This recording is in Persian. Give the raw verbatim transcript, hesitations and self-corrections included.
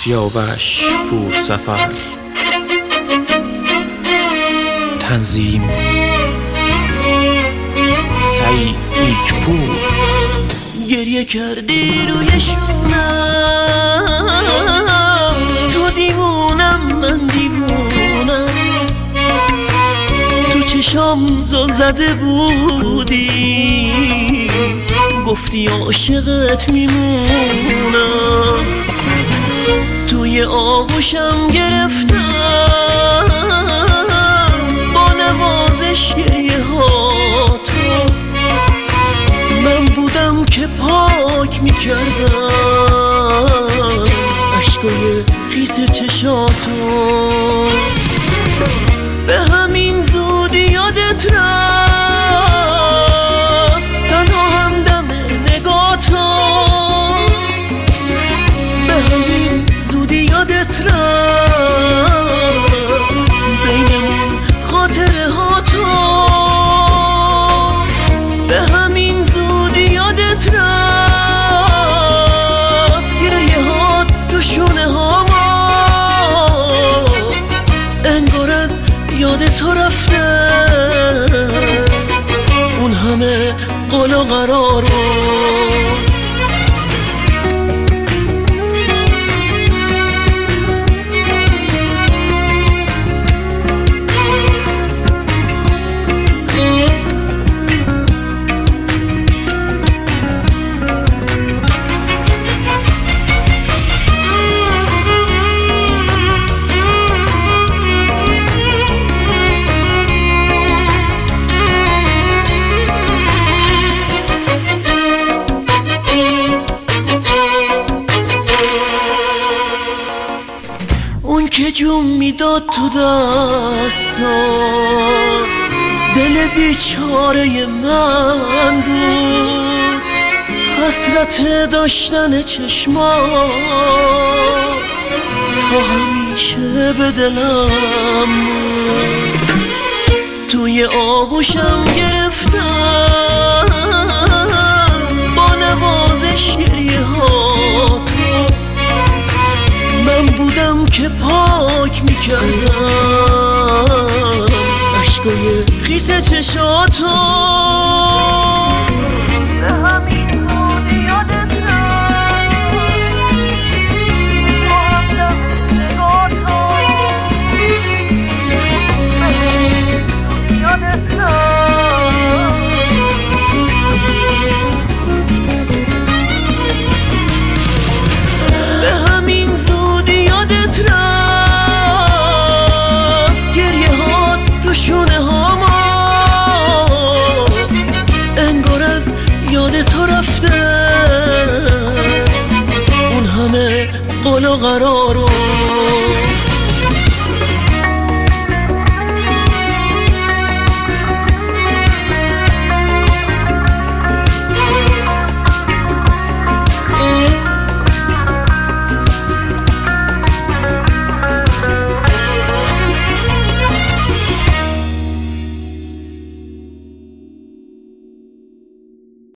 سیاوش پور سفر. تنظیم سعید نیکپور. گریه کردی روی شونم، تو دیوونم من دیوونت، تو چشام زل زده بودی، گفتی عاشقت میمونم، توی آغوشم گرفتم با نوازش گریه ها تو، من بودم که پاک میکردم عشقای خیس چشاتو، به همین زودی یادت رفت تنها همدم نگاتو، به همین زودی یادت رفت بینمون خاطره ها تو، به همین زودی یادت رفت گریه هات تو شونه ها ما، انگار از یاد تو رفته اون همه قول و قرارو. اون که جون میداد تو دستان دل بیچاره من بود، حسرت داشتن چشمان تا همیشه به دلم بود، توی آغوشم گرفتم با نوازش گریه ها تو، من بودم که پاک میکردم عشقای خیس چشاتو، به همین زودی یادت رفت با همدم نگاتو، به همین زودی یادت رفت به همین زودی یادت رفت گریه هات تو شونه ها ما، انگار از یاد تو رفته اون همه قول و قرارو.